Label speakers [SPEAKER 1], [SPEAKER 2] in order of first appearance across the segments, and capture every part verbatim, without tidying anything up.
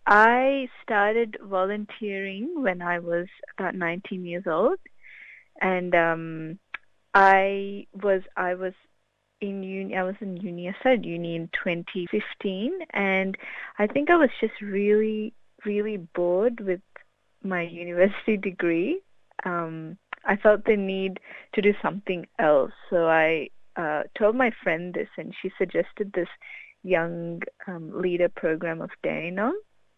[SPEAKER 1] I started volunteering when I was about nineteen years old, and um, I was I was in uni. I was in uni. I started uni in twenty fifteen, and I think I was just really, really bored with my university degree. Um, I felt the need to do something else, so I uh, told my friend this, and she suggested this young um, leader program of Dandenong,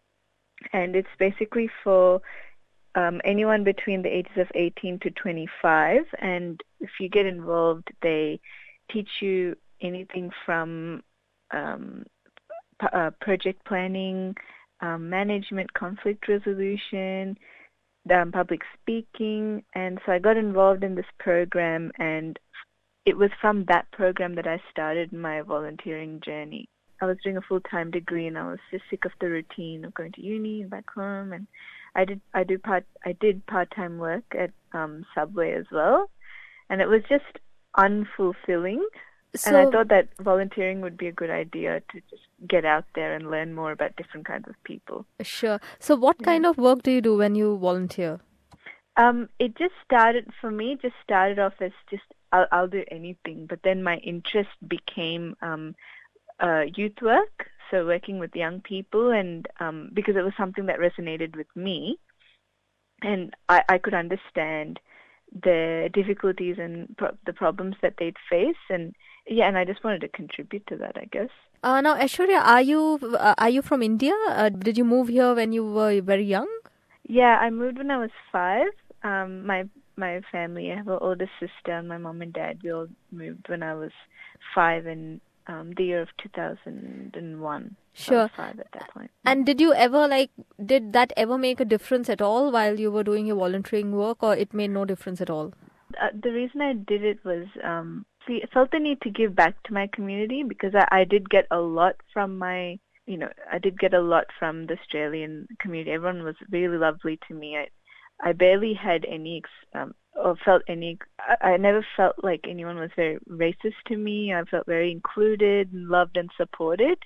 [SPEAKER 1] and it's basically for um, anyone between the ages of eighteen to twenty-five, and if you get involved, they teach you anything from um, p- uh, project planning, um, management, conflict resolution, um, public speaking, and so I got involved in this program, and it was from that program that I started my volunteering journey. I was doing a full-time degree, and I was just sick of the routine of going to uni and back home, and I did I do part I did part-time work at um, Subway as well, and it was just unfulfilling.
[SPEAKER 2] So,
[SPEAKER 1] and I thought that volunteering would be a good idea to just get out there and learn more about different kinds of people.
[SPEAKER 2] Sure. So what
[SPEAKER 1] Yeah.
[SPEAKER 2] kind of work do you do when you volunteer?
[SPEAKER 1] Um, it just started, for me, it just started off as just, I'll, I'll do anything. But then my interest became um, uh, youth work, so working with young people, and um, because it was something that resonated with me. And I, I could understand the difficulties and pro- the problems that they'd face, and yeah, and I just wanted to contribute to that, I guess.
[SPEAKER 2] Uh, now, Aishwarya, are you uh, are you from India? Uh, did you move here when you were very young?
[SPEAKER 1] Yeah, I moved when I was five. Um, my my family, I have an older sister, and my mom and dad, we all moved when I was five in um, the year of two thousand one.
[SPEAKER 2] Sure.
[SPEAKER 1] I was five at that point.
[SPEAKER 2] And did you ever, like, did that ever make a difference at all while you were doing your volunteering work, or it made no difference at all?
[SPEAKER 1] Uh, the reason I did it was, um, see, I felt the need to give back to my community, because I, I did get a lot from my, you know, I did get a lot from the Australian community. Everyone was really lovely to me. I, I barely had any, um, or felt any, I, I never felt like anyone was very racist to me. I felt very included and loved and supported.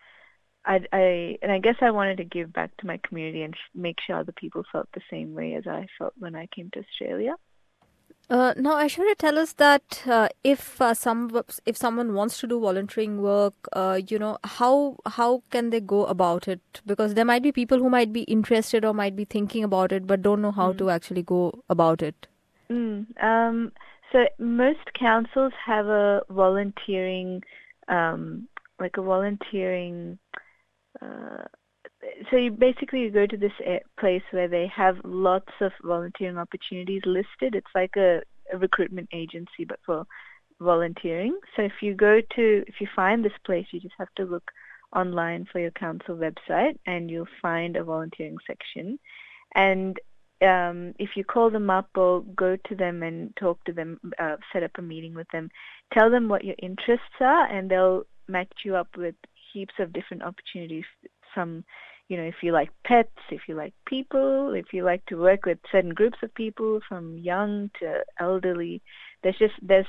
[SPEAKER 1] I, I, and I guess I wanted to give back to my community and make sure other people felt the same way as I felt when I came to Australia.
[SPEAKER 2] Uh, now, Aishwarya, tell us that uh, if uh, some if someone wants to do volunteering work, uh, you know, how how can they go about it? Because there might be people who might be interested or might be thinking about it, but don't know how mm. to actually go about it.
[SPEAKER 1] Mm, um, so most councils have a volunteering, um, like a volunteering. Uh, so you basically you go to this place where they have lots of volunteering opportunities listed. It's like a, a recruitment agency, but for volunteering. So if you go to, if you find this place, you just have to look online for your council website, and you'll find a volunteering section. And um, if you call them up or go to them and talk to them, uh, set up a meeting with them, tell them what your interests are, and they'll match you up with heaps of different opportunities. Some, you know, if you like pets, if you like people, if you like to work with certain groups of people, from young to elderly, there's just, there's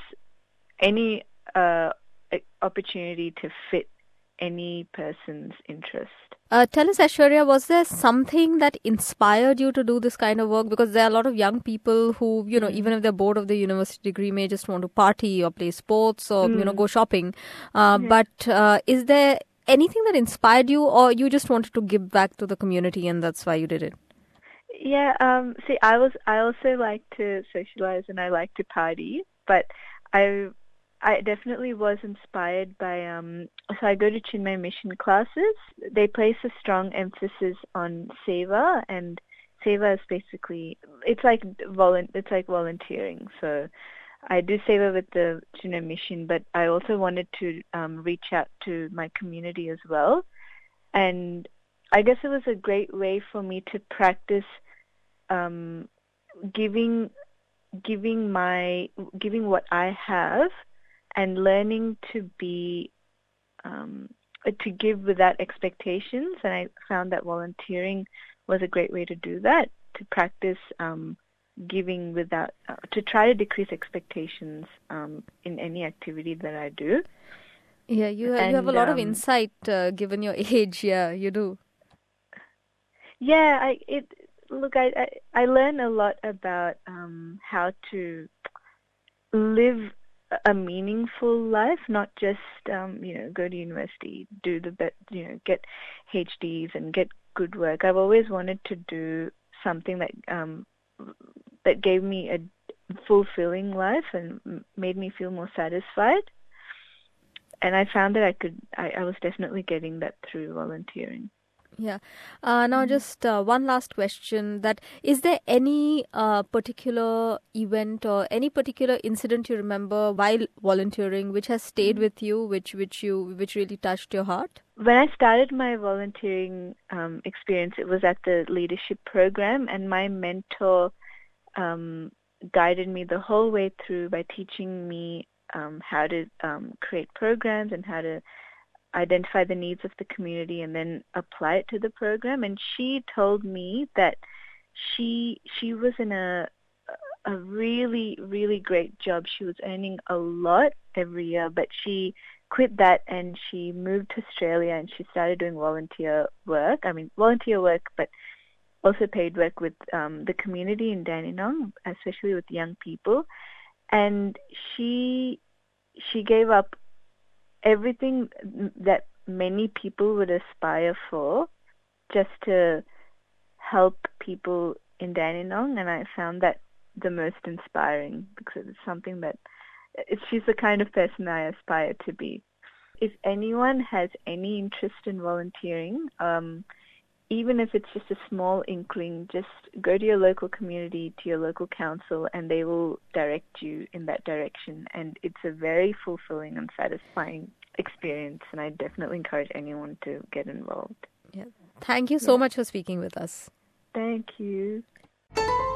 [SPEAKER 1] any uh, opportunity to fit any person's interest.
[SPEAKER 2] Uh, tell us, Aishwarya, was there something that inspired you to do this kind of work? Because there are a lot of young people who, you know, mm. even if they're bored of their university degree, may just want to party or play sports or, mm. you know, go shopping. Uh, yeah. But uh, is there anything that inspired you, or you just wanted to give back to the community and that's why you did it?
[SPEAKER 1] Yeah, um, see, I was, I also like to socialize and I like to party, but I I definitely was inspired by, um, so I go to Chinmay Mission classes. They place a strong emphasis on seva, and seva is basically, it's like volu- it's like volunteering. So I do seva with the Chinmay Mission, but I also wanted to um, reach out to my community as well. And I guess it was a great way for me to practice um, giving, giving my, giving what I have, and learning to be, um, to give without expectations. And I found that volunteering was a great way to do that, to practice um, giving without, uh, to try to decrease expectations um, in any activity that I do.
[SPEAKER 2] Yeah, you, and, you have a lot um, of insight uh, given your age. Yeah, you do.
[SPEAKER 1] Yeah, I it look I I, I learn a lot about um how to live a meaningful life, not just um you know go to university, do the be- you know get H Ds and get good work. I've always wanted to do something that um that gave me a fulfilling life and m- made me feel more satisfied. And I found that I could I, I was definitely getting that through volunteering.
[SPEAKER 2] Yeah. Uh, now, just uh, one last question: that is there any uh, particular event or any particular incident you remember while volunteering which has stayed
[SPEAKER 1] Mm.
[SPEAKER 2] with you, which which you which really touched your heart?
[SPEAKER 1] When I started my volunteering um, experience, it was at the leadership program, and my mentor um, guided me the whole way through by teaching me um, how to um, create programs and how to identify the needs of the community and then apply it to the program. And she told me that she she was in a a really really great job. She was earning a lot every year, but she quit that and she moved to Australia and she started doing volunteer work. I mean volunteer work, but also paid work with um, the community in Dandenong, especially with young people. And she she gave up everything that many people would aspire for just to help people in Dandenong, and I found that the most inspiring because it's something that it's, she's the kind of person I aspire to be. If anyone has any interest in volunteering, um, even if it's just a small inkling, just go to your local community, to your local council, and they will direct you in that direction. And it's a very fulfilling and satisfying experience, and I definitely encourage anyone to get involved.
[SPEAKER 2] Yeah. Thank you so yeah. much for speaking with us.
[SPEAKER 1] Thank you.